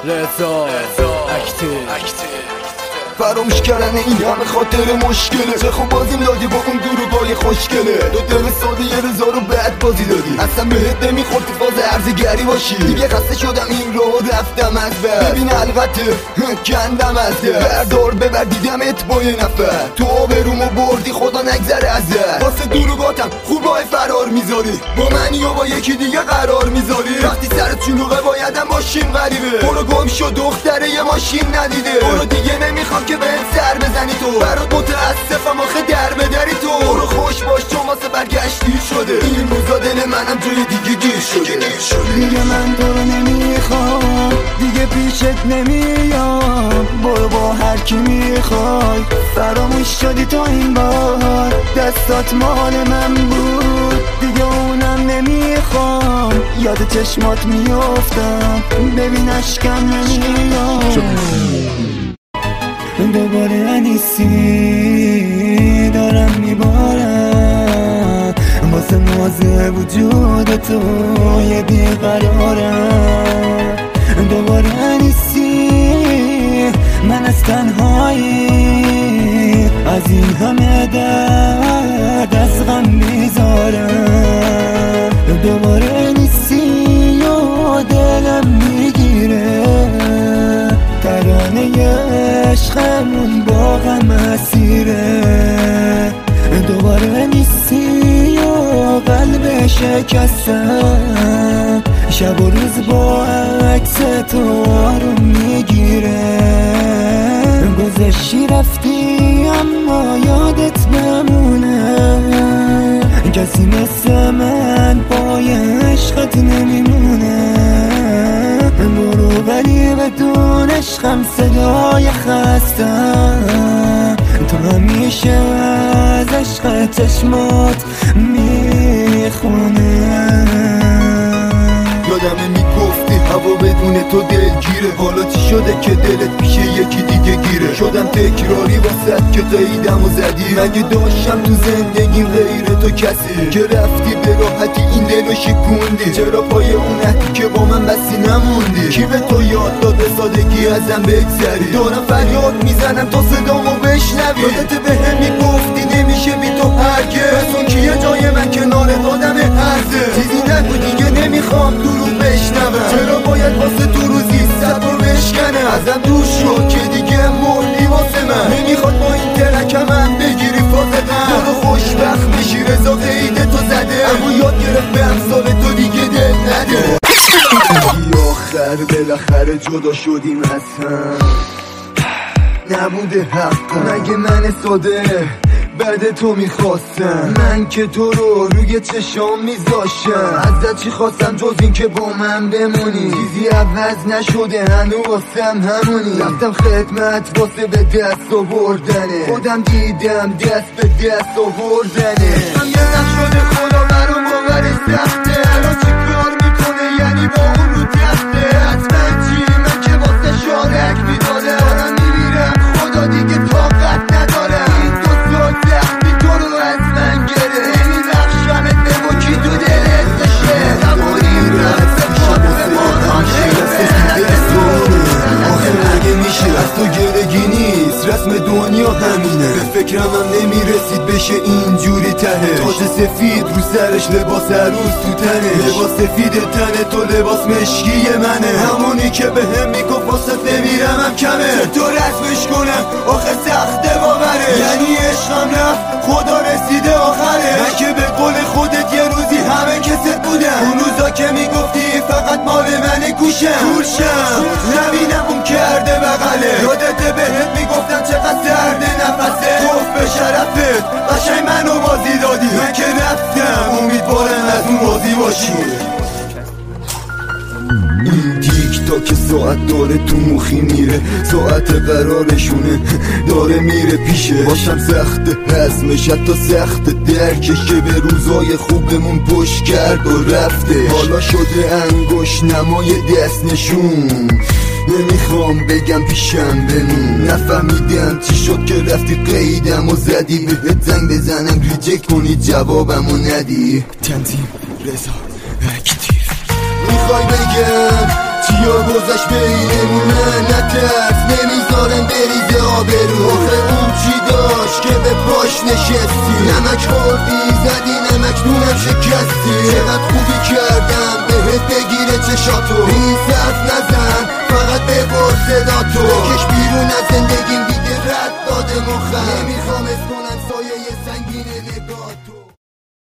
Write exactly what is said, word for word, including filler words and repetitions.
رضا اکتیو فراموش کردن این همه خاطر مشکله. چه خوب بازیم دادی با اون دروغای خوشگله. دو دل ساده یه رضا رو بد بازی دادی. اصلا بهت نمیخورد فاز ارزگری باشی. دیگه خسته شدم این رو رفتم از بر. ببین البته کندم از در. بردار ببر دیدمت با یه نفر. تو آبرومو بردی خدا نگذره ازت. واسه دروغاتم خوب راه فرار میذاری. با منی و با یکی دیگه قرار میذاری. وقتی سرت شلوغه بایدم باشیم غریبه. برو گم شو دختره یه ماشین ندیده. برو دیگه نمیخوام که بهت سر بزنی تو. برات متاسفم آخه در بدری تو. برو خوش باش چون واسه برگشتی شده. این روزا دل منم جای دیگه گیر شده. دیگه من تو رو نمیخوام، دیگه پیشت نمیام. برو با هر کی میخوای. فراموش شدی تو این بار. دستات مال من بود دیگه اونم نمیخوام. یاد چشمات میافتم ببین اشکم نمیام. دوباره نیستی دارم میبارم. واسه موضوع وجود تو یه بیقرارم. دوباره نیستی من از تنهایی. از این همه درد از غم میذارم. دوباره نیستی و دلم میگیره. ترانه عشقمون با غم اسیره. دوباره نیستی و قلب شکستم. شب و روز با عکس تو آروم میگیره. گذشتی رفتی اما یادت بمونه. کسی مثل من پای عشقت نمیمونه. برو ولی بدون عشقم صدای خستم. تو همیشه از عشق چشمات میخونه. یادمه میگفتی هوا بدون تو دلگیره. حالا چی شده که دلت پیش یکی دیگه گیره؟ شدم تکراری واسد که قیدم و زدی. مگه داشتم تو زندگیم غیر تو کسی که رفتی به راحتی این دلو شکوندی؟ چرا پای اون عهدی که با من بسی نموندی؟ کی به تو یاد داد به سادگی ازم بگذری؟ دارم فریاد میزنم تا صدامو بشنوی. یادت بهم میگفتی نمیشه بی تو هرگز. اون کیه جای من کنار آدم عرضه؟ چیزی نگو دیگه نمیخوام دروغ بشنوم. چرا باید واسه تو روزی صد رو بشکنه؟ ازم دور شد که دیگه مردی واسه من. نمیخواد با این ترکم هم بگیری فاطمه. برو خوشبخت بشی رضا قید تو زده. اما یاد گرفت به امثال تو دیگه دل نده. آخر بالاخره جدا شدیم از هم. نبوده حق مگه من ساده بعد تو میخواستم. من که تو رو روی چشام میذاشتم. ازت چی خواستم جز این که با من بمونی؟ چیزی عوض نشده هنو واسم همونی. رفتم خدمت واسه به دست آوردنه. خودم دیدم دست به دست آوردنه. هم یه نشده خدا برام باور سخته. الان چی کار میکنه یعنی با اون رو تخته؟ حتما چی من که واسه شارک میداده. دارم میمیرم خدا دیگه طاقت نداره. این دو سال وقتی تو رو از من گره. نمی بخشمت به ما کی تو دلت بشه. زمانی رفتم شب به ماران آخه مگه میشه از تو گرگی نیست. رسم دنیا همینه. به فکرم هم نمیرسید بشه اینجوری تهش. تاج سفید رو سرش لباس عروس تو تنش. لباس سفید تنه تو لباس مشکی منه. همونی که به هم میگفت واسه نمیرم هم کمه. چطور رسمش کنم آخه سخته باوره. یعنی عشقم رفت خدا رسیده آخره. من که به قول خودت یه روزی همه کست بودم. اون روزا که میگفتی فقط مال منه گوشم گوشم نبینم اون کرده بغله. یادت بهت میگفتم چقدر سرده نفسه. توف به شرفت قشنگ منو بازی دادی. من که رفتم امیدوارم از اون بازی باشی. این تیک تاک ساعت داره تو مخی میره. ساعت قرارشونه داره میره پیشه. باشم سخت حزمش حتی سخت درکش. که به روزای خوبمون پشت کرد و رفته. حالا شده انگوش نمای دست نشون. نمیخوام بگم پیشم بمون. نفهمیدم چی شد که رفتی قیدم و زدی. بهت زنگ بزنم ریجکت کنی جوابم و ندی. تنظیم رضا اکتیو. میخوای بگم چی بیا گذشت بینمونه نترس نمیذارم بریزه آبرو آخه اون چی داشت که به پاش نشستی نمک خوردی زدی نمک نونم شکستی چقدر خوبی کردم بهت بگیره چشاتو این صرف نزن